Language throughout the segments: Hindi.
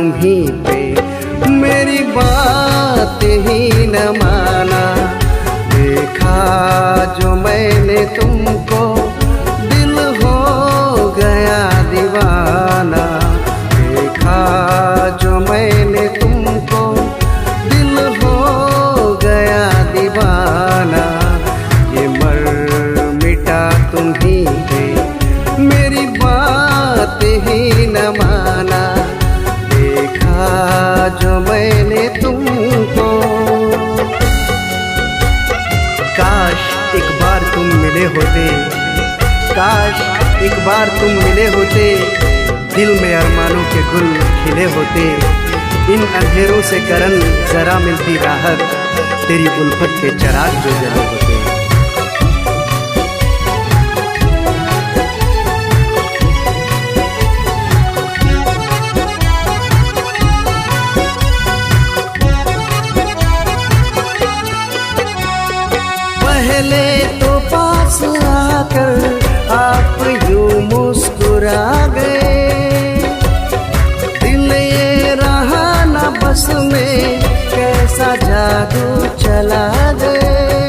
तुम्हीं पे, मेरी बात ही न माना। देखा जो मैंने तुमको, दिल हो गया दीवाना। देखा जो मैंने तुमको, दिल हो गया दीवाना। ये मर मिटा तुम्हीं पे, मेरी बात ही न माना। देखा जो मैंने तुमको। काश एक बार तुम मिले होते, काश एक बार तुम मिले होते। दिल में अरमानों के गुल खिले होते। इन अंधेरों से करन जरा मिलती राहत, तेरी उल्फत के चिराग जो जले होते। पहले तो पास आकर आप यूं मुस्कुरा गए। दिल ये रहा न बस में, कैसा जादू चला गए।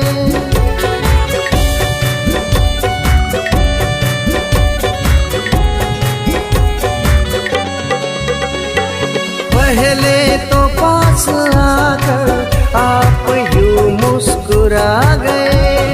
पहले तो पास आकर आप यूं मुस्कुरा गए।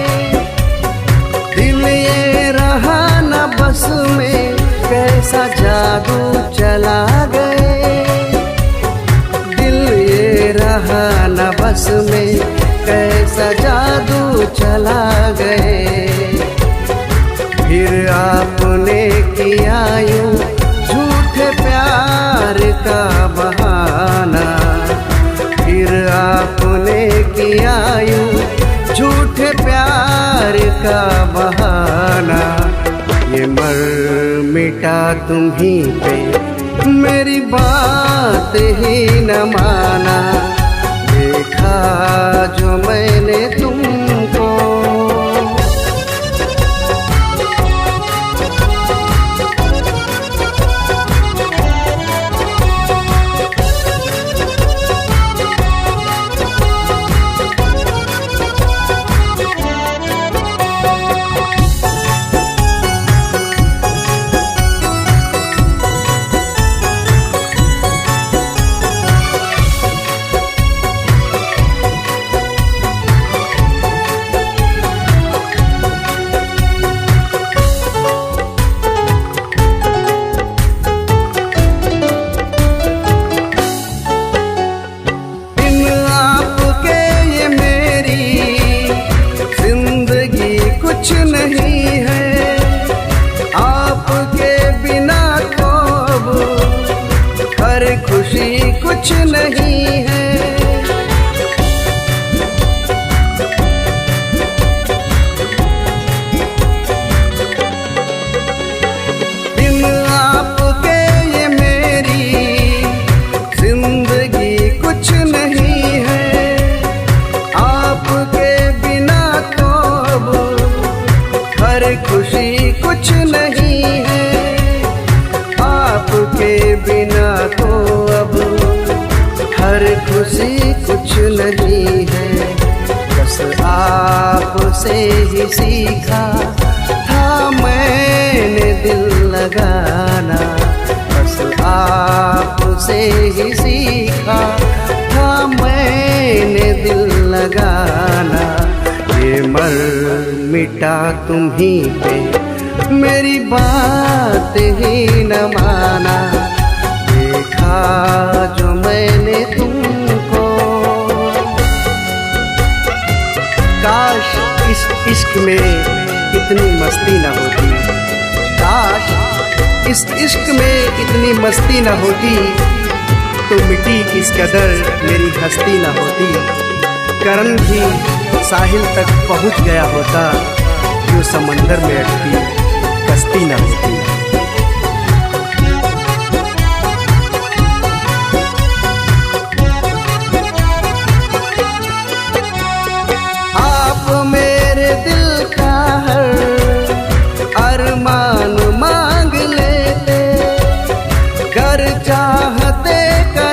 बस में कैसा जादू चला गए। दिल ये रहा न बस में, कैसा जादू चला गए। फिर आपने किया यूं झूठे प्यार का बहाना। फिर आपने किया यूं झूठे प्यार का बहाना। ये मर मिटा तुम्हीं पे, मेरी बात ही न माना। देखा जो मैंने तुमको। कुछ नहीं है आपके बिना तो अब, हर खुशी कुछ नहीं है। बिन आपके ये मेरी जिंदगी कुछ नहीं है। आपके बिना तो अब हर खुशी कुछ नहीं है। आपके बिना तो अब हर खुशी कुछ नहीं है। बस आपसे ही सीखा था मैंने दिल लगाना। बस आपसे ही सीखा था मैंने दिल लगाना। ये मर मिटा तुम्हीं पे, मेरी बात ही न माना। देखा जो मैंने तुमको। काश इस इश्क में इतनी मस्ती न होती। काश इस इश्क में इतनी मस्ती न होती, तो मिटी इस कदर मेरी हस्ती न होती। करन भी साहिल तक पहुंच गया होता, जो समंदर में अटकी कश्ती न होती। आप मेरे दिल का हर अरमान मांग लेते, कर चाहते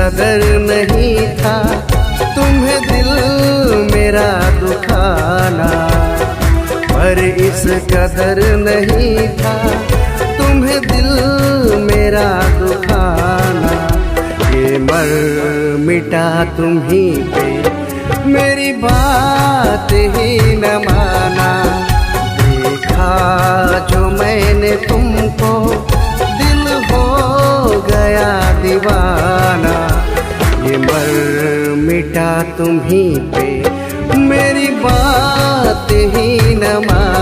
कदर नहीं था तुम्हें दिल मेरा दुखाना, पर इस कदर नहीं था तुम्हें दिल मेरा दुखाना। ये मर मिटा तुम्हीं पे मेरी बात ही न माना, देखा जो मैंने तुमको दिल हो गया दीवाना। ये मर मिटा तुम्हीं पे मेरी बात ही न माना।